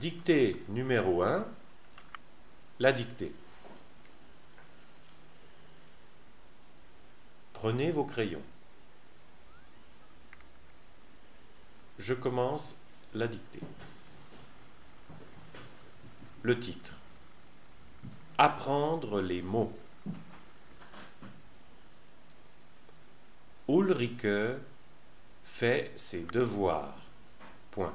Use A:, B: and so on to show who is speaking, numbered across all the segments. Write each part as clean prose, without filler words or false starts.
A: Dictée numéro 1, la dictée. Prenez vos crayons. Je commence la dictée. Le titre. Apprendre les mots. Ulrike fait ses devoirs. Point.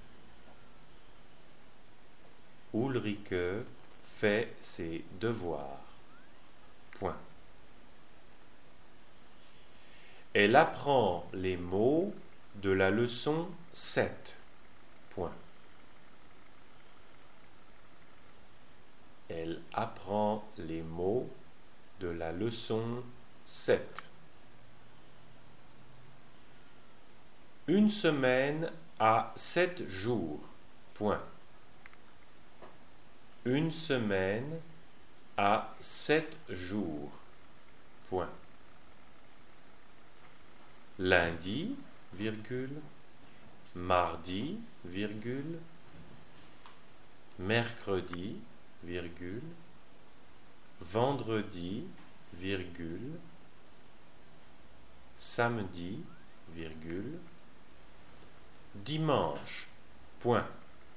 A: Ulrike fait ses devoirs. Point. Elle apprend les mots de la leçon 7. Point. Elle apprend les mots de la leçon 7. Une semaine a 7 jours. Point. Une semaine a 7 jours. Point. Lundi, virgule, mardi, virgule, mercredi, virgule, vendredi, virgule, samedi, virgule, dimanche, point.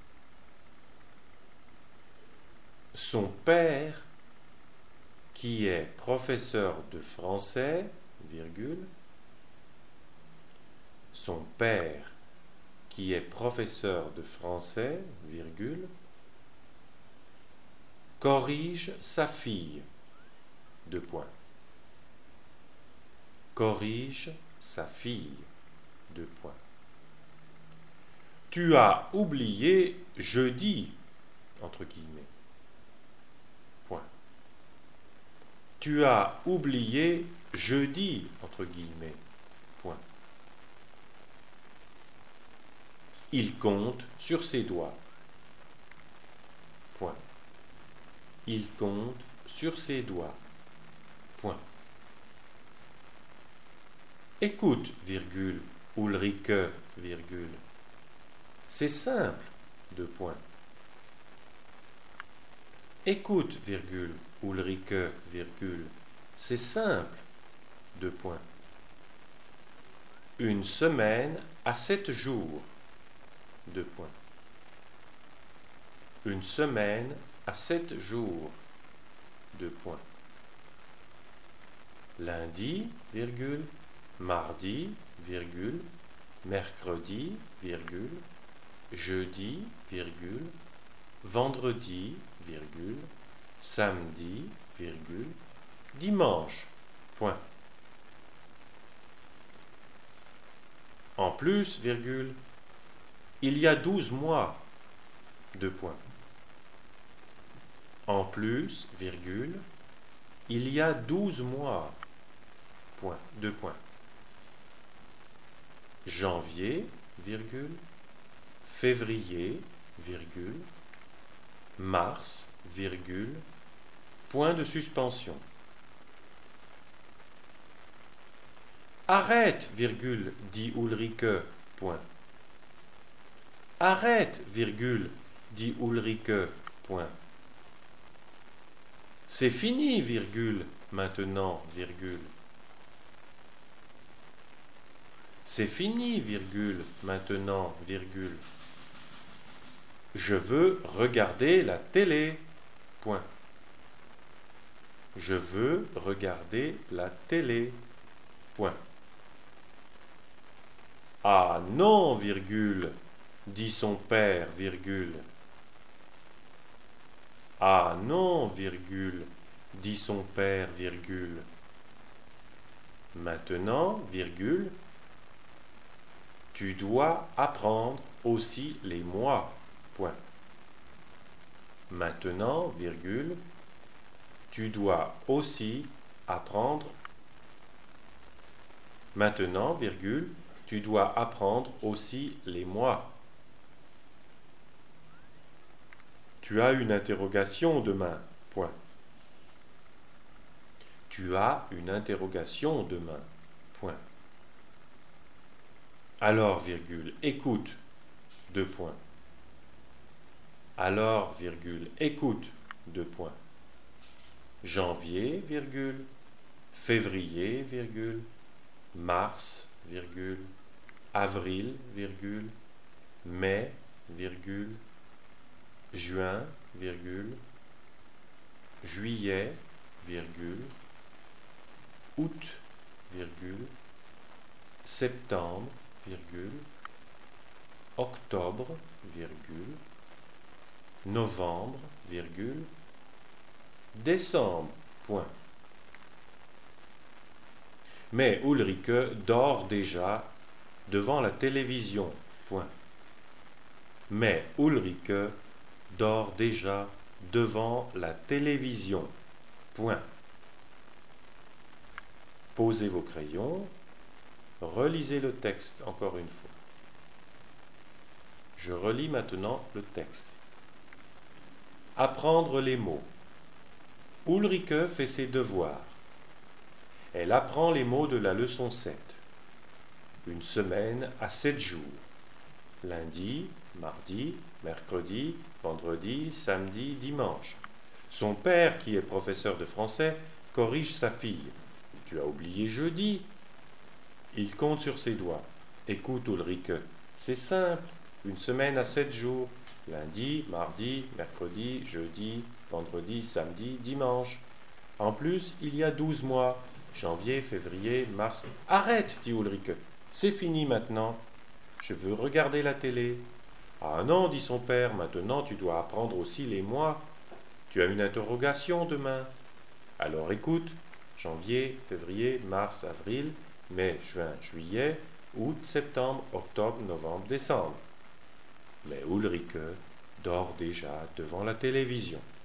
A: Son père, qui est professeur de français, virgule, son père, qui est professeur de français, virgule, corrige sa fille, deux points. Corrige sa fille, deux points. Tu as oublié jeudi, entre guillemets. Point. Tu as oublié jeudi, entre guillemets. Point. Il compte sur ses doigts. Point. Il compte sur ses doigts. Point. Écoute, virgule, Ulrike, virgule. C'est simple, deux points. Écoute, virgule, Ulrike, virgule. C'est simple, deux points. Une semaine a 7 jours, deux points. Une semaine a 7 jours, deux points. Lundi, virgule, mardi, virgule, mercredi, virgule, jeudi, virgule, vendredi, virgule, samedi, virgule, dimanche, point. En plus, virgule, il y a 12 mois, deux points. En plus, virgule, il y a 12 mois, point, deux points. Janvier, virgule, février, virgule, mars, virgule, point de suspension. Arrête, virgule, dit Ulrike, point. Arrête, virgule, dit Ulrike, point. C'est fini, virgule, maintenant, virgule. C'est fini, virgule, maintenant, virgule. Je veux regarder la télé, point. Je veux regarder la télé, point. Ah non, virgule, dit son père, virgule. Ah non, virgule, dit son père, virgule. Maintenant, virgule, tu dois apprendre aussi les mois, point. Maintenant, virgule, tu dois aussi apprendre. Maintenant, virgule, tu dois apprendre aussi les mois. Tu as une interrogation demain, point. Tu as une interrogation demain, point. Alors, virgule, écoute, deux points. Alors, écoute, janvier, février, mars, avril, mai, juin, juillet, août, septembre, octobre, novembre, décembre, Mais Ulrike dort déjà devant la télévision, Mais Ulrike dort déjà devant la télévision, Posez vos crayons, relisez le texte encore une fois. Je relis maintenant le texte. Apprendre les mots. Ulrike fait ses devoirs. Elle apprend les mots de la leçon 7. Une semaine a 7 jours. Lundi, mardi, mercredi, vendredi, samedi, dimanche. Son père, qui est professeur de français, corrige sa fille. « Tu as oublié jeudi ?» Il compte sur ses doigts. « Écoute, Ulrike, c'est simple. Une semaine a 7 jours. Lundi, mardi, mercredi, jeudi, vendredi, samedi, dimanche. En plus, il y a 12 mois. Janvier, février, mars... » « Arrête, dit Ulrike. C'est fini maintenant. Je veux regarder la télé. »« Ah non, dit son père, maintenant tu dois apprendre aussi les mois. Tu as une interrogation demain. Alors écoute, janvier, février, mars, avril, mai, juin, juillet, août, septembre, octobre, novembre, décembre. Mais Ulrike dort déjà devant la télévision.